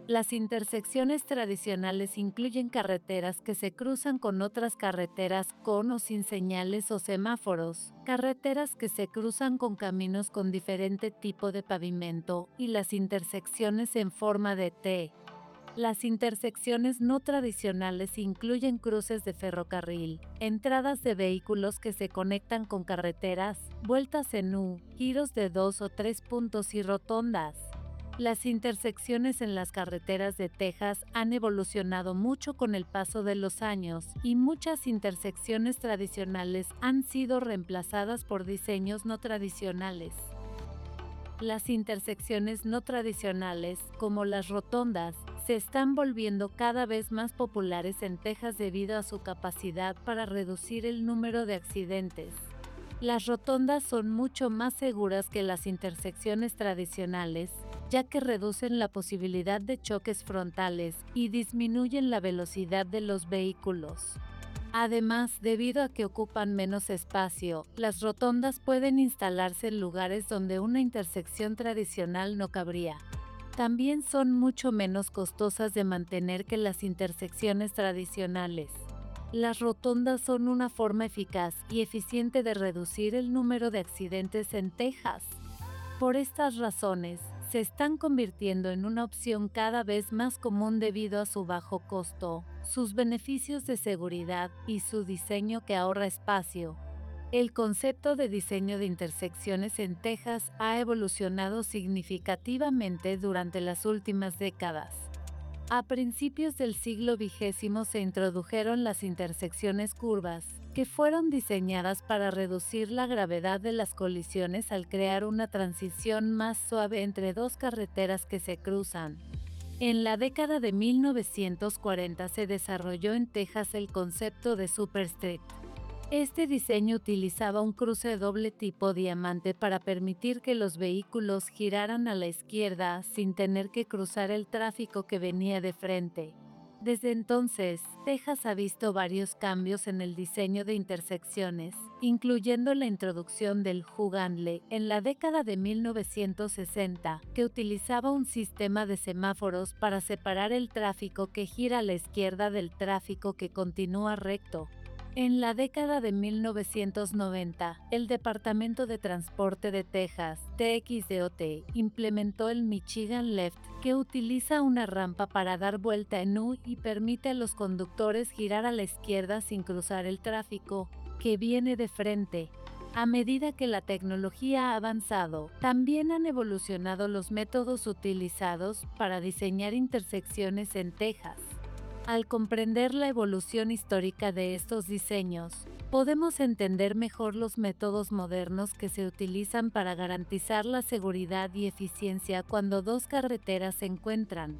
Las intersecciones tradicionales incluyen carreteras que se cruzan con otras carreteras con o sin señales o semáforos, carreteras que se cruzan con caminos con diferente tipo de pavimento y las intersecciones en forma de T. Las intersecciones no tradicionales incluyen cruces de ferrocarril, entradas de vehículos que se conectan con carreteras, vueltas en U, giros de 2 o 3 puntos y rotondas. Las intersecciones en las carreteras de Texas han evolucionado mucho con el paso de los años y muchas intersecciones tradicionales han sido reemplazadas por diseños no tradicionales. Las intersecciones no tradicionales, como las rotondas, se están volviendo cada vez más populares en Texas debido a su capacidad para reducir el número de accidentes. Las rotondas son mucho más seguras que las intersecciones tradicionales, ya que reducen la posibilidad de choques frontales y disminuyen la velocidad de los vehículos. Además, debido a que ocupan menos espacio, las rotondas pueden instalarse en lugares donde una intersección tradicional no cabría. También son mucho menos costosas de mantener que las intersecciones tradicionales. Las rotondas son una forma eficaz y eficiente de reducir el número de accidentes en Texas. Por estas razones, se están convirtiendo en una opción cada vez más común debido a su bajo costo, sus beneficios de seguridad y su diseño que ahorra espacio. El concepto de diseño de intersecciones en Texas ha evolucionado significativamente durante las últimas décadas. A principios del siglo XX se introdujeron las intersecciones curvas, que fueron diseñadas para reducir la gravedad de las colisiones al crear una transición más suave entre dos carreteras que se cruzan. En la década de 1940 se desarrolló en Texas el concepto de Superstreet. Este diseño utilizaba un cruce doble tipo diamante para permitir que los vehículos giraran a la izquierda sin tener que cruzar el tráfico que venía de frente. Desde entonces, Texas ha visto varios cambios en el diseño de intersecciones, incluyendo la introducción del Hughanle en la década de 1960, que utilizaba un sistema de semáforos para separar el tráfico que gira a la izquierda del tráfico que continúa recto. En la década de 1990, el Departamento de Transporte de Texas, TXDOT, implementó el Michigan Left, que utiliza una rampa para dar vuelta en U y permite a los conductores girar a la izquierda sin cruzar el tráfico que viene de frente. A medida que la tecnología ha avanzado, también han evolucionado los métodos utilizados para diseñar intersecciones en Texas. Al comprender la evolución histórica de estos diseños, podemos entender mejor los métodos modernos que se utilizan para garantizar la seguridad y eficiencia cuando dos carreteras se encuentran.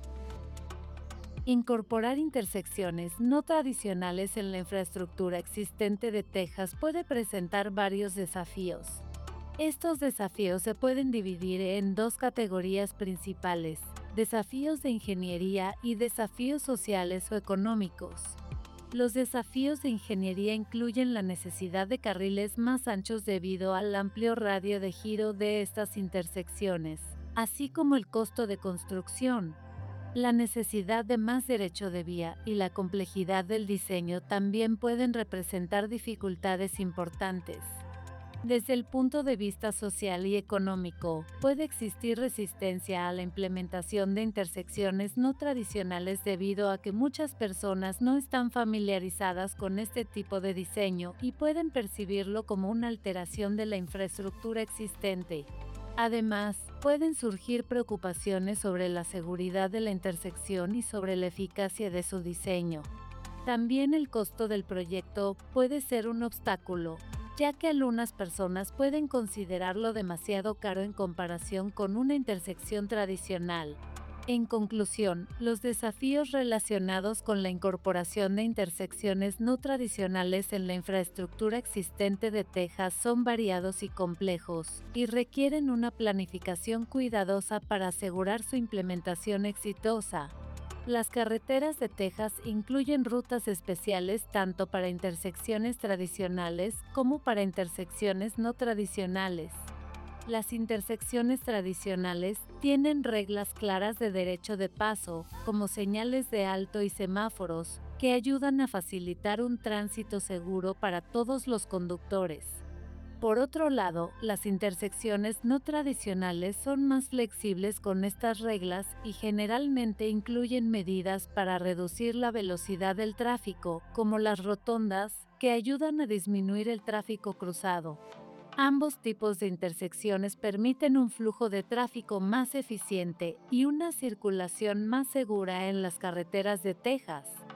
Incorporar intersecciones no tradicionales en la infraestructura existente de Texas puede presentar varios desafíos. Estos desafíos se pueden dividir en dos categorías principales: desafíos de ingeniería y desafíos sociales o económicos. Los desafíos de ingeniería incluyen la necesidad de carriles más anchos debido al amplio radio de giro de estas intersecciones, así como el costo de construcción. La necesidad de más derecho de vía y la complejidad del diseño también pueden representar dificultades importantes. Desde el punto de vista social y económico, puede existir resistencia a la implementación de intersecciones no tradicionales debido a que muchas personas no están familiarizadas con este tipo de diseño y pueden percibirlo como una alteración de la infraestructura existente. Además, pueden surgir preocupaciones sobre la seguridad de la intersección y sobre la eficacia de su diseño. También el costo del proyecto puede ser un obstáculo, ya que algunas personas pueden considerarlo demasiado caro en comparación con una intersección tradicional. En conclusión, los desafíos relacionados con la incorporación de intersecciones no tradicionales en la infraestructura existente de Texas son variados y complejos, y requieren una planificación cuidadosa para asegurar su implementación exitosa. Las carreteras de Texas incluyen rutas especiales tanto para intersecciones tradicionales como para intersecciones no tradicionales. Las intersecciones tradicionales Tienen reglas claras de derecho de paso, como señales de alto y semáforos, que ayudan a facilitar un tránsito seguro para todos los conductores. Por otro lado, las intersecciones no tradicionales son más flexibles con estas reglas y generalmente incluyen medidas para reducir la velocidad del tráfico, como las rotondas, que ayudan a disminuir el tráfico cruzado. Ambos tipos de intersecciones permiten un flujo de tráfico más eficiente y una circulación más segura en las carreteras de Texas.